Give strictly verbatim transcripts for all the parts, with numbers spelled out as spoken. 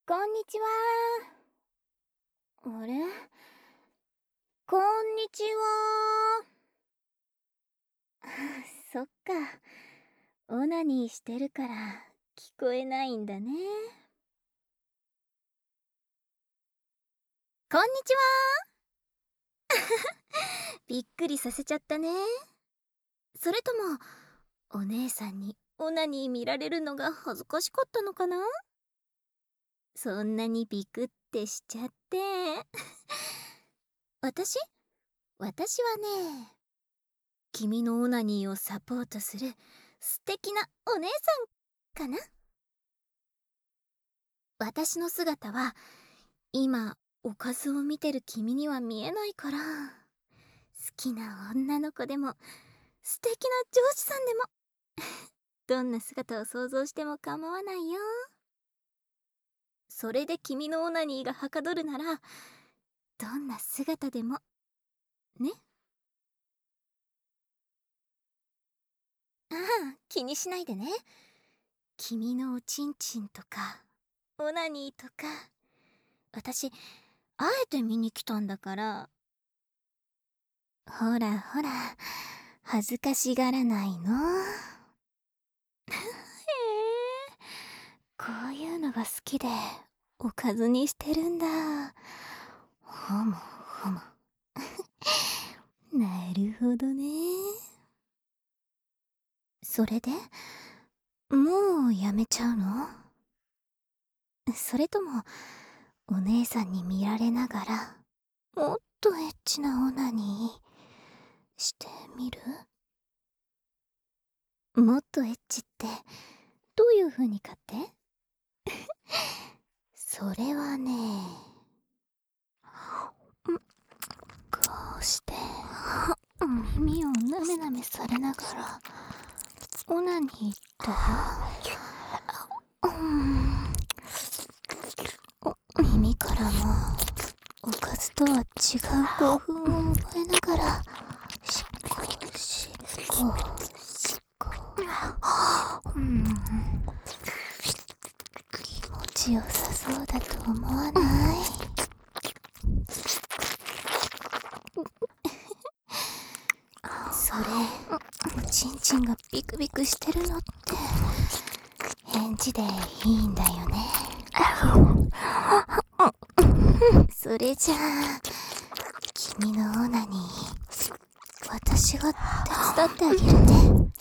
こんにちは。あれ、こんにちは。そっか。オナニーしてるから聞こえないんだね。こんにちは。びっくりさせちゃったね。それともお姉さんにオナニー見られるのが恥ずかしかったのかな。そんなにビクってしちゃって私私はね、君のオナニーをサポートする素敵なお姉さんかな。私の姿は今おかずを見てる君には見えないから、好きな女の子でも素敵な上司さんでもどんな姿を想像しても構わないよ。それで君のオナニーがはかどるならどんな姿でもね。ああ、気にしないでね。君のおちんちんとかオナニーとか私あえて見に来たんだから。ほらほら、恥ずかしがらないの。へえ、こういうのが好きでおかずにしてるんだ。ほもほもなるほどね。それでもうやめちゃうの？それともお姉さんに見られながらもっとエッチなオナニーしてみる？もっとエッチってどういう風にかってそれはね、こうして耳をなめなめされながらオナニーだよ。うん、耳からもおかずとは違う興奮を覚えながらしっこしっこしっこ、うん、気持ちよさそうだと思わない？それおちんちんがビクビクしてるのって返事でいいんだよね。それじゃあ君のオナニー私が手伝ってあげるね。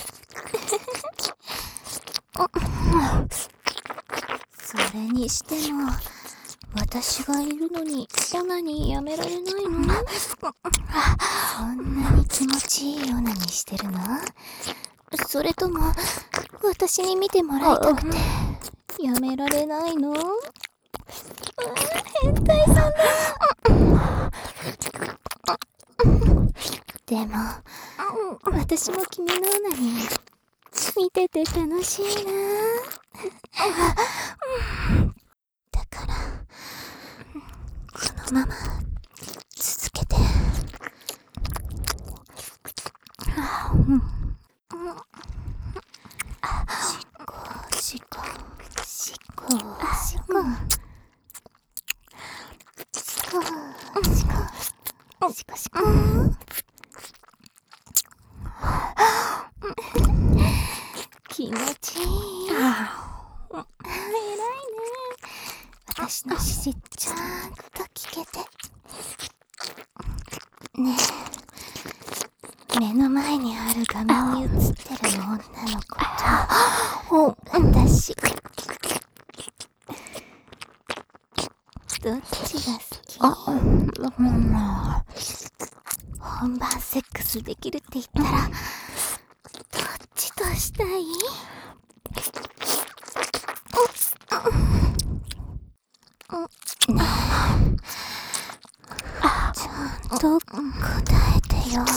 それにしても私がいるのにオナニーやめられないの？そんなに気持ちいいオナニーしてるの？それとも私に見てもらいたくてやめられないの？変態さんだ。でも私も君のオナニー見てて楽しいな。だからこのまま続けて。しっこしっこしっこしっこしっこしこしこしこ。気持ちいい。偉いね。私の指示ちゃんと聞けてねえ、目の前にある画面に映ってる女の子と私どっちが好き？本番セックスできるって言ったらどっちとしたい？ねえ、ちゃんと答えてよ。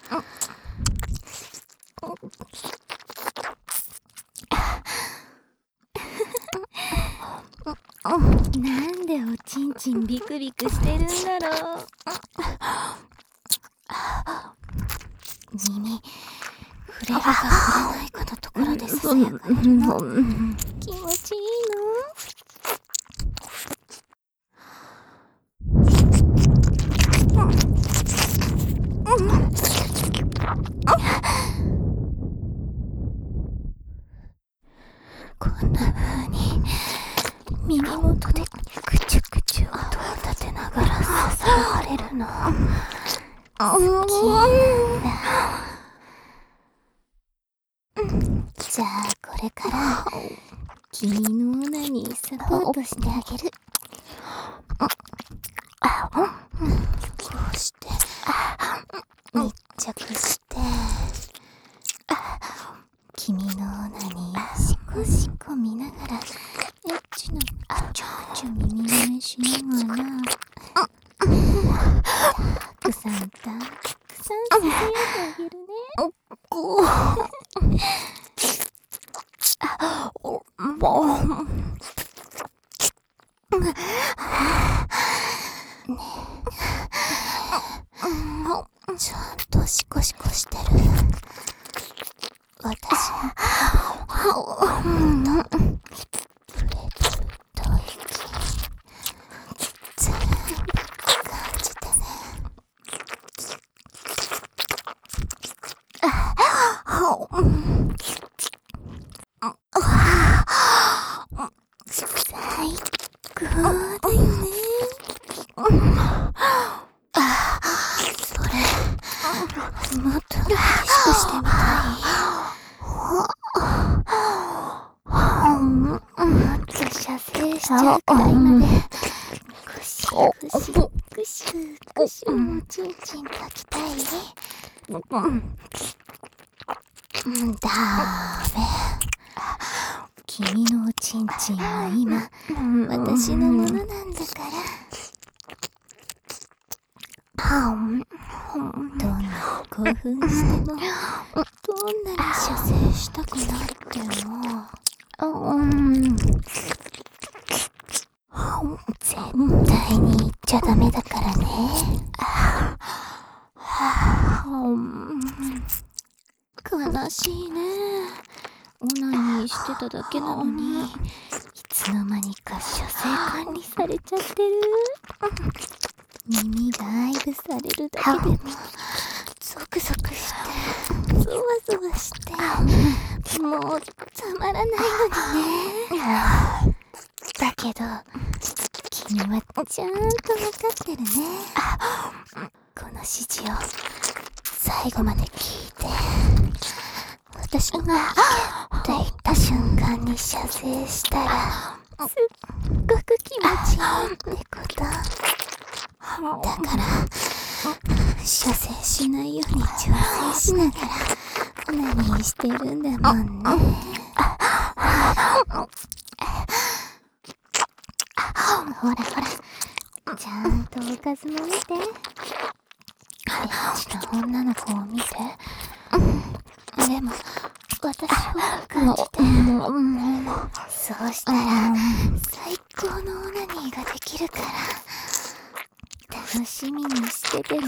なんでおちんちんビクビクしてるんだろう。耳触れるか触れないかのところでささやかれるの気持ちいいの？ 耳元でくちゅくちゅ音を立てながらささられるの好きなんだ。じゃあこれから君のオナニーサポートしてあげる。こうして密着して君のオナニーシコシコ見ながらエッチなくちゅくちゅ耳舐めしながらたくさんたくさんささやいてあげるね。ちゃんとシコシコしてる。私のと触れる吐息全部感じてね。最高だよね。それもっと激しくしてみたい。もっと射精しちゃうくらいまでぐしぐしぐしぐしもちんちん抱きたい。ダメ。君のおちんちんは今私のものなんだから。どんなに興奮してもどんなに射精したくなっても絶対に言っちゃダメだからね。悲しいね。オナニーしてただけなのにいつの間にか射精管理されちゃってる。耳ダイブされるだけでもゾクゾクしてゾワゾワしてもうたまらないのにね。だけど君はちゃんと分かってるね。この指示を最後まで聞いて私が「って言った瞬間に射精したらすっごく気持ちいいってこと。だから射精しないように調整しながらオナニーしてるんだもんね。ほらほらちゃんとおかずも見て。エッチな女の子を見て。でも私を感じて。そうしたら最高のオナニーができるから楽しみにしててね。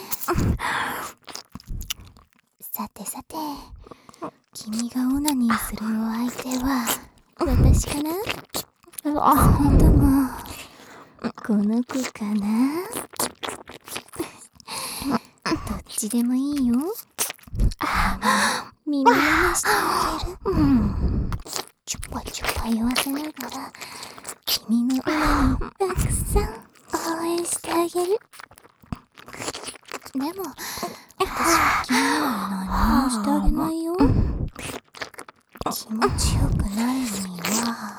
さてさて君がオナニーするお相手は私かな、それともこの子かな。どっちでもいいよ。耳を鳴してあげる。チュパチュパ言わせながら君のオナニーたくさん応援してあげる。でも私は君には何もしてあげないよ。気持ちよくなるには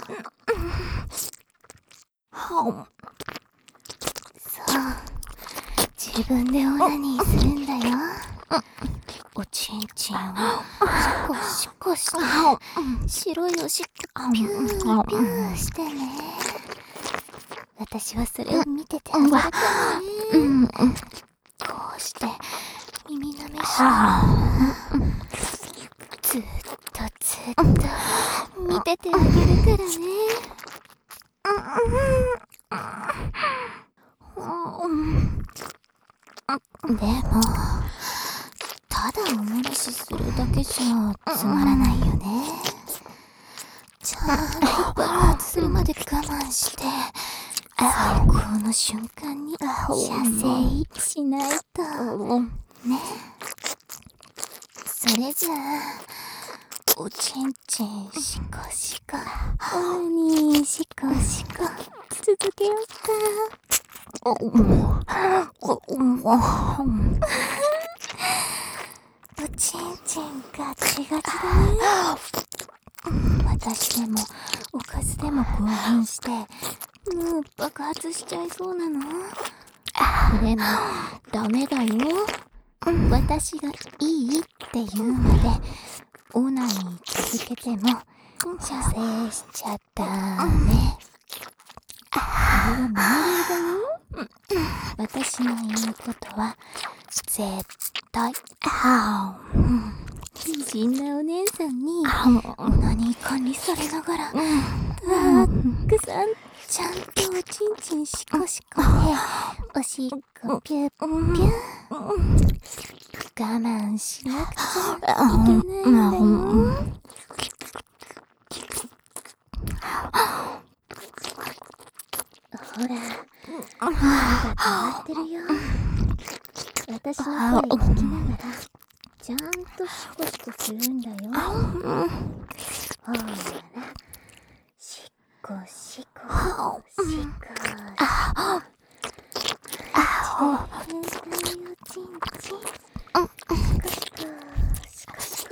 そう自分でオナニーするんだよ。おちんちんをシコシコして白いおしっこピューピューしてね。私はそれを見ててあげるからね。こうして耳舐めしながらずっとずっと見ててあげるからね。でもただおもらしするだけじゃつまらないよね。ちゃんと爆発するまで我慢して最高の瞬間に射精しないとね。それじゃあおちんちんシコシコオナニーシコシコげようか。おちんちんガチガチだね。私でもおかずでも興奮してもう爆発しちゃいそうなの。でもダメだよ。私がいいって言うまでオナニー続けても射精しちゃダメ。あれは命令だよ。私の言うことは絶対。美人なお姉さんにオナニー管理されながらたくさんちゃんとおちんちんしこしこでおしっこピュッピュッ我慢しなくちゃいけないんだよ。ほら、声が変わってるよ。私の声聞きながらちゃんとシコシコするんだよ。ほら、シコシコシコシコ。全体をチンチン。シコシコシコシコ。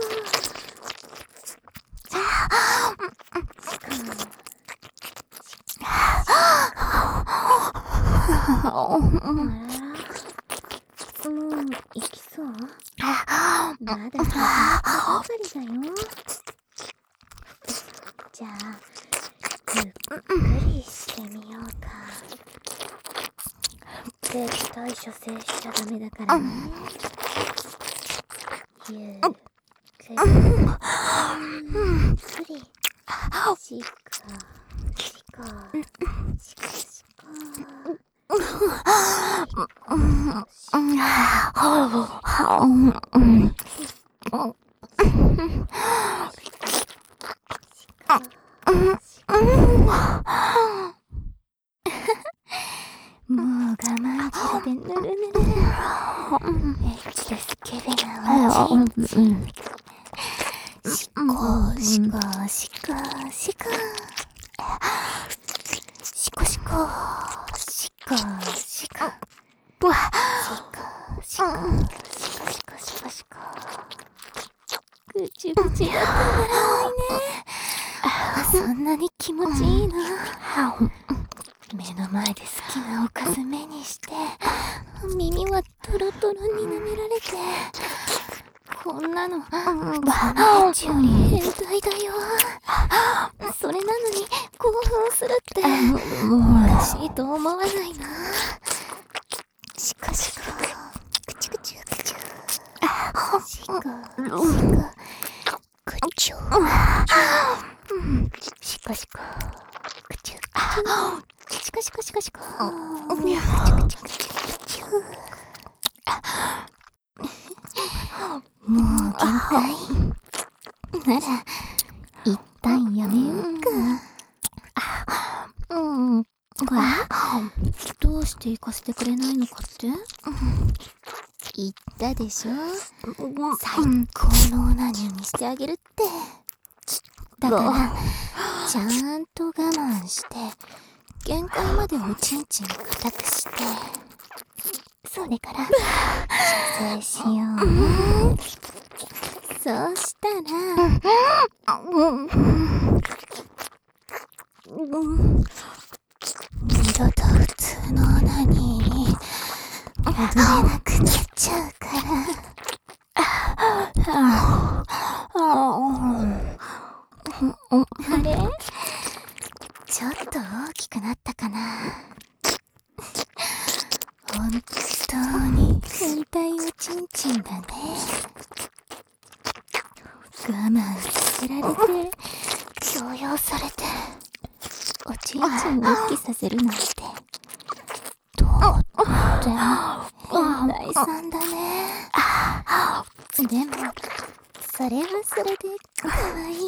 シコ。あらら、もう行きそう？まだ始まったばかりだよ。じゃあゆっくりしてみようか。絶対射精しちゃダメだからね。ゆっくりゆっくりシコシコシコシコ。もう我慢汁でぬるぬる。エッチでスケベなおちんちん。シコシコシコシコ。シコシコシコシコ。シコシコシコシコシコシコ。ぐちゅぐちゅだったんだらないね。そんなに気持ちいいの？目の前で好きなおかず目にして耳はトロトロに舐められて、こんなのエッチより変態だよ。それなのに興奮するっておかしいと思わないな。シコシコクチュクチュクチュシコシコクチュシコシコクチュクチュシコシコシコシコクチュクチュクチュクチュ。もう限界なら一旦やめようか。うんわ、どうして行かせてくれないのかって？言ったでしょ、最高のオナニーにしてあげるって。だからちゃんと我慢して限界までおちんちん固くして、それから射精しようね。そうしたら二度と普通のオナニーに戻れなくなっちゃうから。あれ？ちょっと大きくなったかな。本当に変態おちんちんだね。我慢させられて強要されておちんちんを一気させるなんてとっても変態さんだね。でもそれはそれで可愛いね。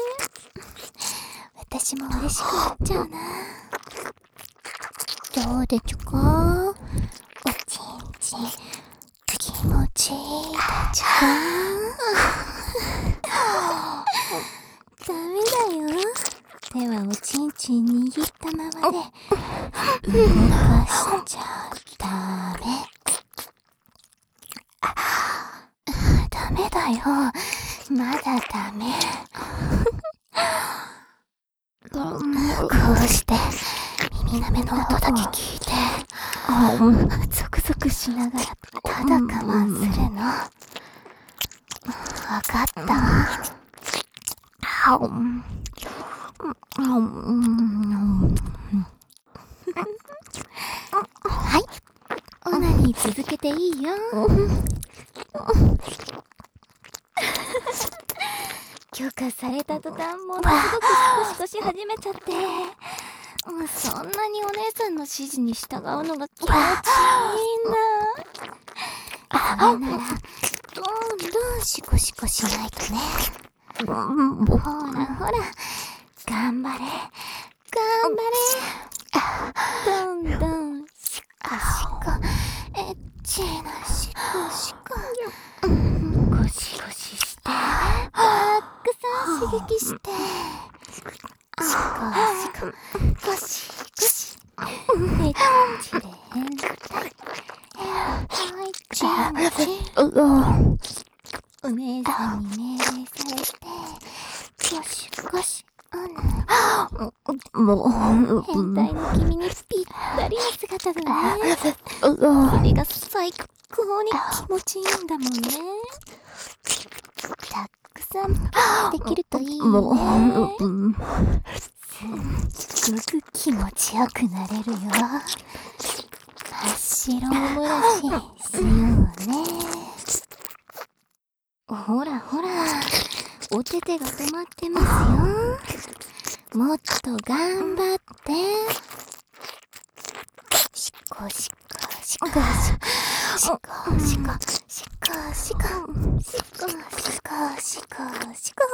私も嬉しくなっちゃうな。どうでちゅか？おちんちん気持ちいいでちゅか？ダメだよ。手ではおちんちん握ったままで動かしちゃダメ。ダメだよ、まだダメ。こうして耳なめの音だけ聞いてゾクゾクしながらただ我慢するの。わかったわ。はい、オナニー続けていいよ。許可された途端ものすごくシコシコし始めちゃって、そんなにお姉さんの指示に従うのが気持ちいいんだ。それならどんどんシコシコしないとね。ほらほら、頑張れ頑張れ。どんどんシコシコ、エッチなシコシコ、ゴシゴシしてたくさん刺激して、シコシコゴシゴシ、エッチで変態、はいチンチン。お姉さんに命令されてゴシゴシオナもう変態の君にぴったりの姿だね。それが最高に気持ちいいんだもんね。たくさんできるといいね。 もうすっごく気持ちよくなれるよ。真っ白オムラシしようね。ほらほら、お手手が止まってますよ。もっと頑張って。シコシコシコシコシコシコシコシコシコシコシコシコ。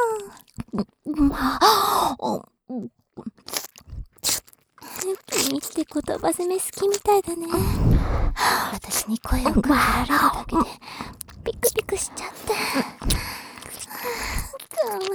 君って言葉攻め好きみたいだね。私に声をかけられるだけでピクピクしちゃって。かわいい。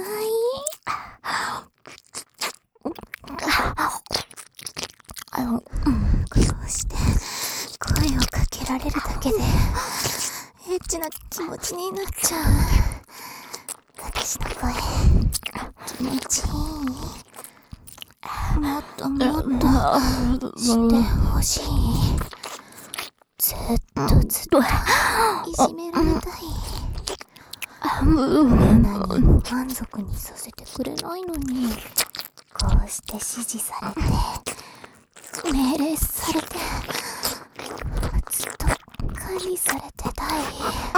あの、こうして声をかけられるだけでエッチな気持ちになっちゃう。私の声気持ちいい。もっともっとしてほしい。ずっとずっといじめられたい。何も満足にさせてくれないのに、こうして指示されて命令されてずっと管理されてたい。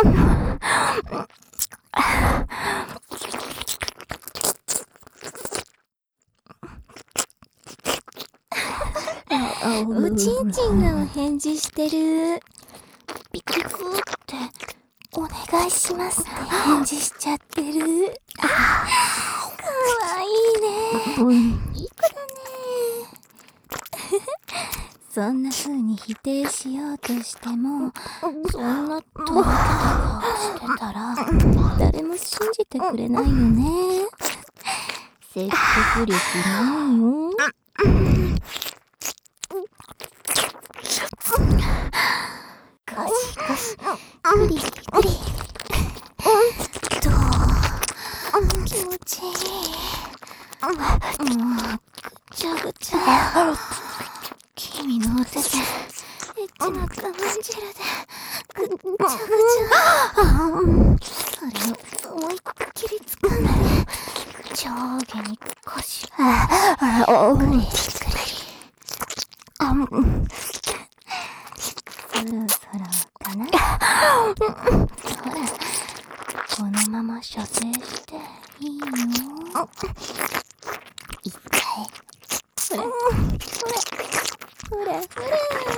おちんちんがお返事してる。ピクピクってお願いしますって返事しちゃってる。かわいいね。いい子だね。そんな風に否定しようとしても、そんなとぼけた顔してたら誰も信じてくれないよね。説得力ないよ。ゴシゴシ、グリグリ。どう？気持ちいい。もうぐちゃぐちゃ。君のお手でエッチな我慢汁でぐっちゃぐちゃ。それを思いっきり掴んで上下にこしらぐりぐり。そろそろかな。ほら、このまま射精していいよ。一回ほらほらほらほら、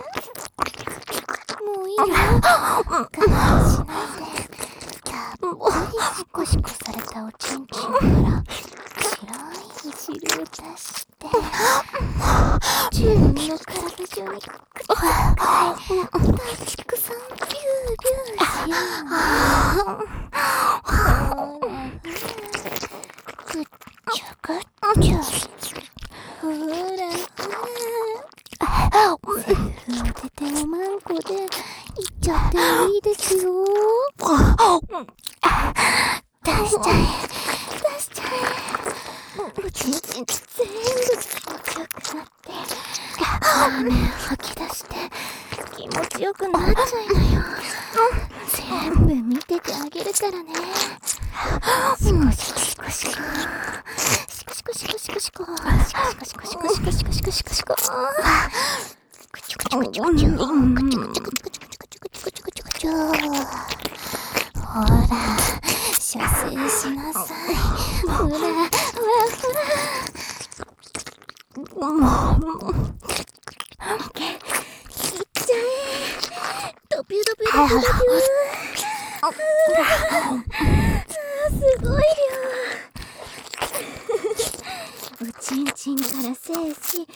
もういいよ。我慢しないでたっぷりシコシコされたおちんちんから白い汁を出して自分の体中にくっつくたくさんビュービューしようね。ほらほら、ぐっちゃぐっちゃ。 ほらほら、セリフ当てておまんこで言っちゃっていいですよ。出しちゃえ出しちゃえ。うちんちん全部気持ちよくなってラーメン吐き出して気持ちよくなっちゃいなよ。全部見ててあげるからね。シコシコシコシコシコシコシコシコシコシコシコシコシコシコシコシコシコシコシコ、クチュクチュクチュクチュクチュクチュクチュクチュクチュクチュクチュクチュクチュクチュ。ほら射精しなさい。ほらほらほらいっちゃえ。ドピュドピュドピュドピュ。あーすごい量。おちんちんから精子ピュピュって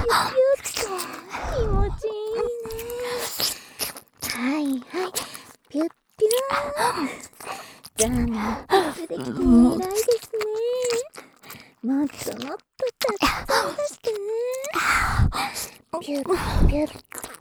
気持ちいいね。はいはいピュッピュー。ザーが大きくできて偉いですね。もっともっとたくさん出してね。ピュッピュッピュッピュッピュ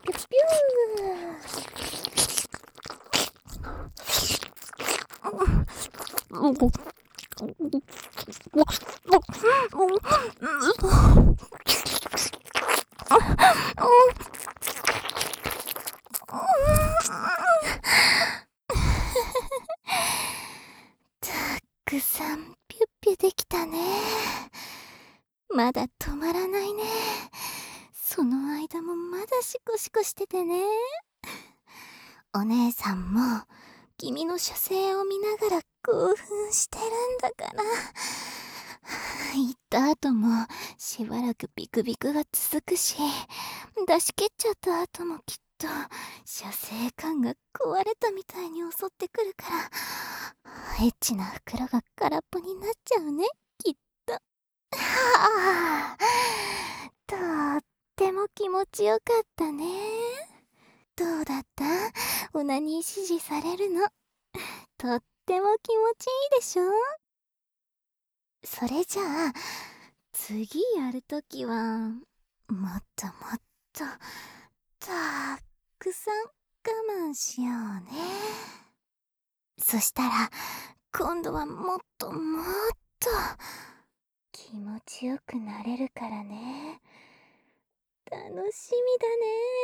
たくさんピュッピュできたね。まだ止まらないね。その間もまだシコシコしててね。お姉さんも君の射精を見ながら興奮してるんだから。行った後もしばらくビクビクが続くし、出し切っちゃった後もきっと射精感が壊れたみたいに襲ってくるから、エッチな袋が空っぽになっちゃうね、きっと。はあ、とっても気持ちよかったね。どうだった？オナニー指示されるの。とっても気持ちいいでしょ？それじゃあ次やるときはもっともっとたくさん我慢しようね。そしたら今度はもっともっと気持ちよくなれるからね。楽しみだね。